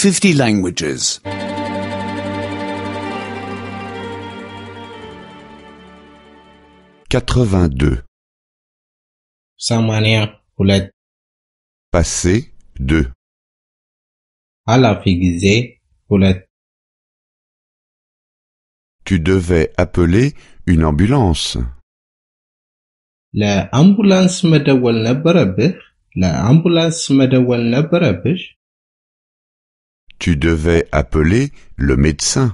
50 languages. 82. 82 Passé 2. ኃላፊ ጊዜ 2 Tu devais appeler une ambulance. ለአምቡላንስ መደወል ነበረብህ ለአምቡላንስ መደወል ነበረብሽ Tu devais appeler le médecin.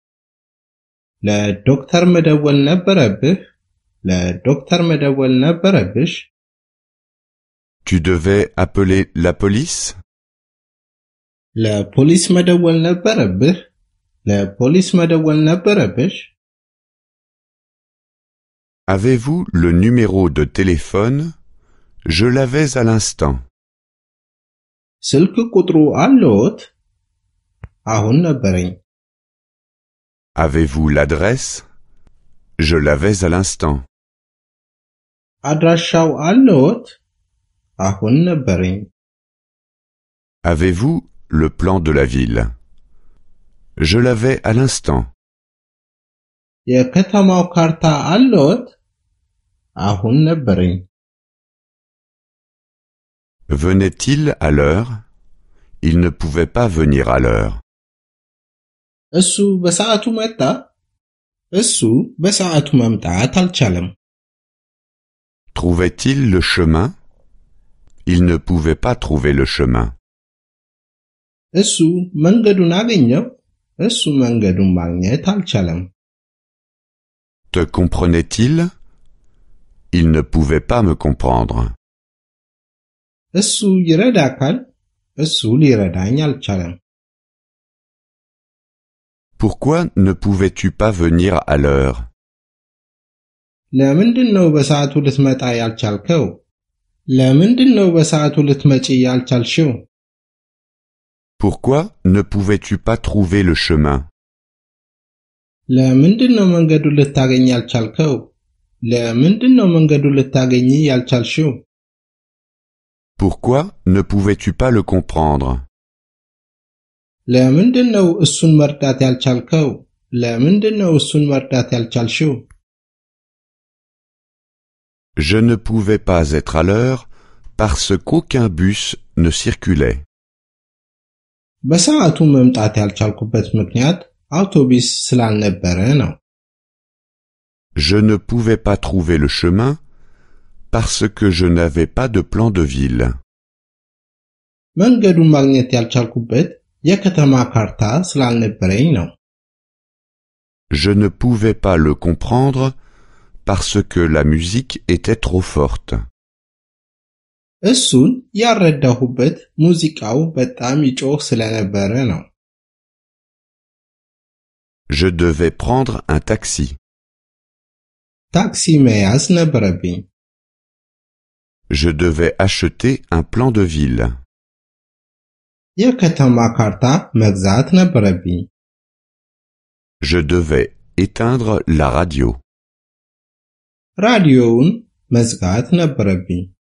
ለዶክተር መደወል ነበረብህ ለዶክተር መደወል ነበረብሽ Tu devais appeler la police. ለፖሊስ መደወል ነበረብህ ለፖሊስ መደወል ነበረብሽ Avez-vous le numéro de téléphone? Je l'avais à l'instant. ስልክ ቁጥሩ አለዎት አሁን ነበረኝ Avez-vous l'adresse? Je l'avais à l'instant. አድራሻው አለዎት አሁን ነበረኝ Avez-vous le plan de la ville? Je l'avais à l'instant. የከተማው ካርታ አለዎት አሁን ነበረኝ Venait-il à l'heure? Il ne pouvait pas venir à l'heure. እሱ በሰዓቱ መጣ እሱ በሰዓቱ መምጣት አልቻለም Trouvait-il le chemin? Il ne pouvait pas trouver le chemin. እሱ መንገዱን አገኘው እሱ መንገዱን ማግኘት አልቻለም Te comprenait-il? Il ne pouvait pas me comprendre. እሱ ይረዳካል እሱ ሊረዳኝ አልቻለም Pourquoi ne pouvais-tu pas venir à l'heure? ለምንድነው በሰዓቱ ልትመጣ ያልቻልከው ለምንድነው በሰዓቱ ልትመጪ ያልቻልሽው Pourquoi ne pouvais-tu pas trouver le chemin? ለምንድነው መንገዱን ልታገኝ ያልቻልከው ለምንድነው መንገዱን ልታገኝ ያልቻልሽው Pourquoi ne pouvais-tu pas le comprendre? ለምንድነው እሱን መርዳት ያልቻልከው ለምንድነው እሱን መርዳት ያልቻልሽው Je ne pouvais pas être à l'heure parce qu'aucun bus ne circulait. በሰዓቱ መምጣት ያልቻልኩበት ምክንያት አውቶቡስ ስላልነበረ ነው Je ne pouvais pas trouver le chemin parce que je n'avais pas de plan de ville. መንገዱን ማግኘት ያልቻልኩበት የከተማ ካርታ ስላልነበረኝ ነው Je ne pouvais pas le comprendre parce que la musique était trop forte. እሱን ያረዳሁበት ሙዚቃው በጣም ይጮህ ስለነበረ ነው Je devais prendre un taxi. ታክሲ መያዝ ነበረብኝ Je devais acheter un plan de ville. የከተማ ካርታ መግዛት ነበረብኝ Je devais éteindre la radio. ራዲዮውን መዝጋት ነበረብኝ